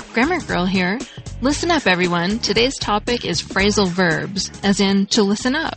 Grammar Girl here. Listen up, everyone. Today's topic is phrasal verbs, as in to listen up.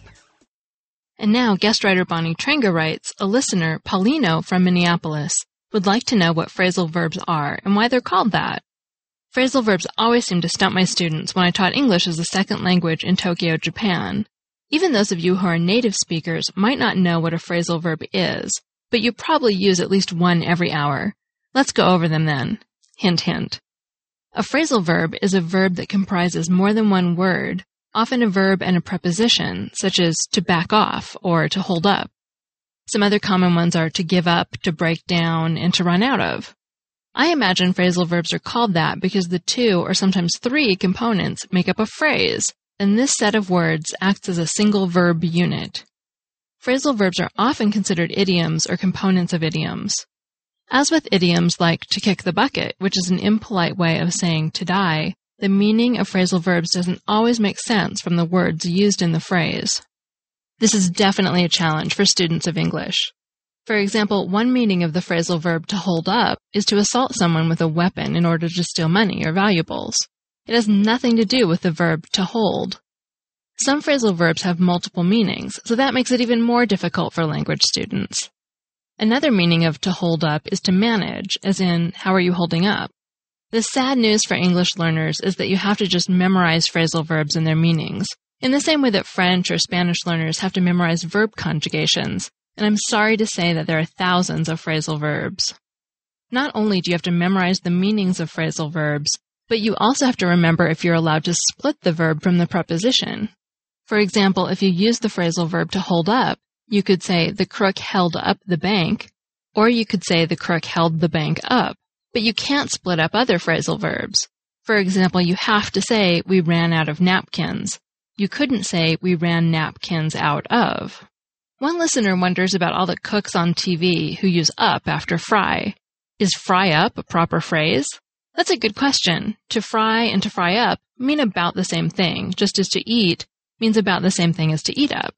And now, guest writer Bonnie Trenga writes, a listener, Paulino from Minneapolis, would like to know what phrasal verbs are and why they're called that. Phrasal verbs always seem to stump my students when I taught English as a second language in Tokyo, Japan. Even those of you who are native speakers might not know what a phrasal verb is, but you probably use at least one every hour. Let's go over them then. Hint, hint. A phrasal verb is a verb that comprises more than one word, often a verb and a preposition, such as to back off or to hold up. Some other common ones are to give up, to break down, and to run out of. I imagine phrasal verbs are called that because the two or sometimes three components make up a phrase, and this set of words acts as a single verb unit. Phrasal verbs are often considered idioms or components of idioms. As with idioms like to kick the bucket, which is an impolite way of saying to die, the meaning of phrasal verbs doesn't always make sense from the words used in the phrase. This is definitely a challenge for students of English. For example, one meaning of the phrasal verb to hold up is to assault someone with a weapon in order to steal money or valuables. It has nothing to do with the verb to hold. Some phrasal verbs have multiple meanings, so that makes it even more difficult for language students. Another meaning of to hold up is to manage, as in, how are you holding up? The sad news for English learners is that you have to just memorize phrasal verbs and their meanings, in the same way that French or Spanish learners have to memorize verb conjugations, and I'm sorry to say that there are thousands of phrasal verbs. Not only do you have to memorize the meanings of phrasal verbs, but you also have to remember if you're allowed to split the verb from the preposition. For example, if you use the phrasal verb to hold up, you could say, the crook held up the bank, or you could say, the crook held the bank up. But you can't split up other phrasal verbs. For example, you have to say, we ran out of napkins. You couldn't say, we ran napkins out of. One listener wonders about all the cooks on TV who use up after fry. Is fry up a proper phrase? That's a good question. To fry and to fry up mean about the same thing, just as to eat means about the same thing as to eat up.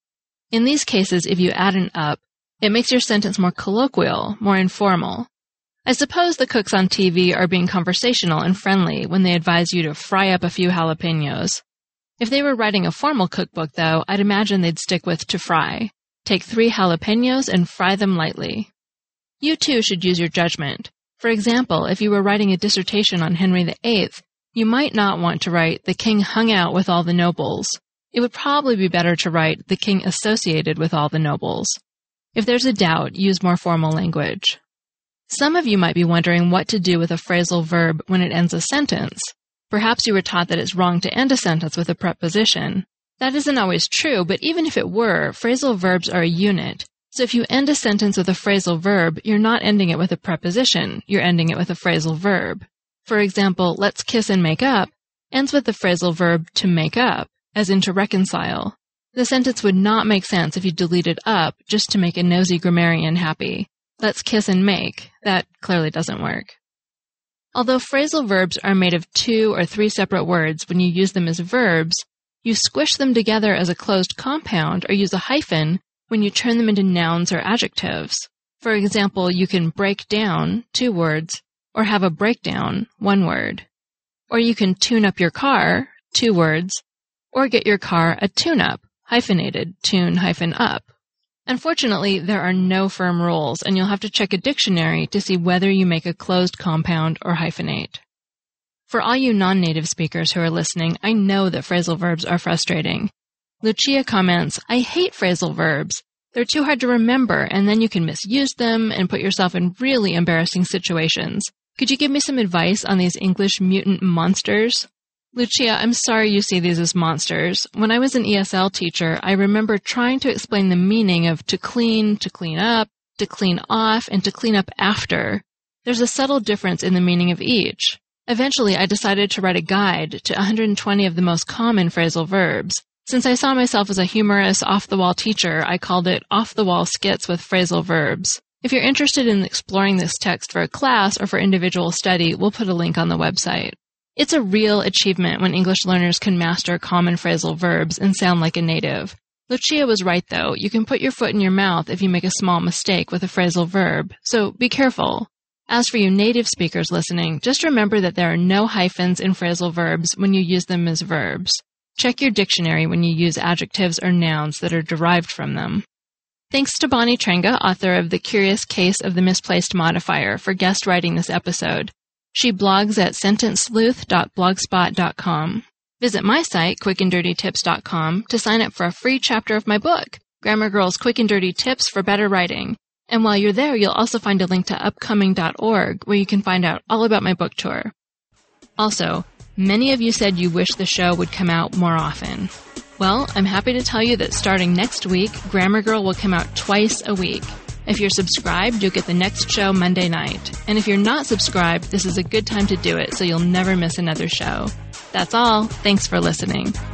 In these cases, if you add an up, it makes your sentence more colloquial, more informal. I suppose the cooks on TV are being conversational and friendly when they advise you to fry up a few jalapenos. If they were writing a formal cookbook, though, I'd imagine they'd stick with to fry. Take 3 jalapenos and fry them lightly. You too should use your judgment. For example, if you were writing a dissertation on Henry VIII, you might not want to write, the king hung out with all the nobles. It would probably be better to write, the king associated with all the nobles. If there's a doubt, use more formal language. Some of you might be wondering what to do with a phrasal verb when it ends a sentence. Perhaps you were taught that it's wrong to end a sentence with a preposition. That isn't always true, but even if it were, phrasal verbs are a unit. So if you end a sentence with a phrasal verb, you're not ending it with a preposition, you're ending it with a phrasal verb. For example, let's kiss and make up ends with the phrasal verb to make up, as in to reconcile. The sentence would not make sense if you deleted up just to make a nosy grammarian happy. Let's kiss and make. That clearly doesn't work. Although phrasal verbs are made of 2 or 3 separate words when you use them as verbs, you squish them together as a closed compound or use a hyphen when you turn them into nouns or adjectives. For example, you can break down, 2 words, or have a breakdown, 1 word. Or you can tune up your car, 2 words, or get your car a tune-up, hyphenated, tune-up. Unfortunately, there are no firm rules, and you'll have to check a dictionary to see whether you make a closed compound or hyphenate. For all you non-native speakers who are listening, I know that phrasal verbs are frustrating. Lucia comments, I hate phrasal verbs. They're too hard to remember, and then you can misuse them and put yourself in really embarrassing situations. Could you give me some advice on these English mutant monsters? Lucia, I'm sorry you see these as monsters. When I was an ESL teacher, I remember trying to explain the meaning of to clean up, to clean off, and to clean up after. There's a subtle difference in the meaning of each. Eventually, I decided to write a guide to 120 of the most common phrasal verbs. Since I saw myself as a humorous, off-the-wall teacher, I called it Off-the-Wall Skits with Phrasal Verbs. If you're interested in exploring this text for a class or for individual study, we'll put a link on the website. It's a real achievement when English learners can master common phrasal verbs and sound like a native. Lucia was right, though. You can put your foot in your mouth if you make a small mistake with a phrasal verb, so be careful. As for you native speakers listening, just remember that there are no hyphens in phrasal verbs when you use them as verbs. Check your dictionary when you use adjectives or nouns that are derived from them. Thanks to Bonnie Trenga, author of The Curious Case of the Misplaced Modifier, for guest writing this episode. She blogs at sentencesleuth.blogspot.com. Visit my site, quickanddirtytips.com, to sign up for a free chapter of my book, Grammar Girl's Quick and Dirty Tips for Better Writing. And while you're there, you'll also find a link to upcoming.org, where you can find out all about my book tour. Also, many of you said you wish the show would come out more often. Well, I'm happy to tell you that starting next week, Grammar Girl will come out twice a week. If you're subscribed, you'll get the next show Monday night. And if you're not subscribed, this is a good time to do it so you'll never miss another show. That's all. Thanks for listening.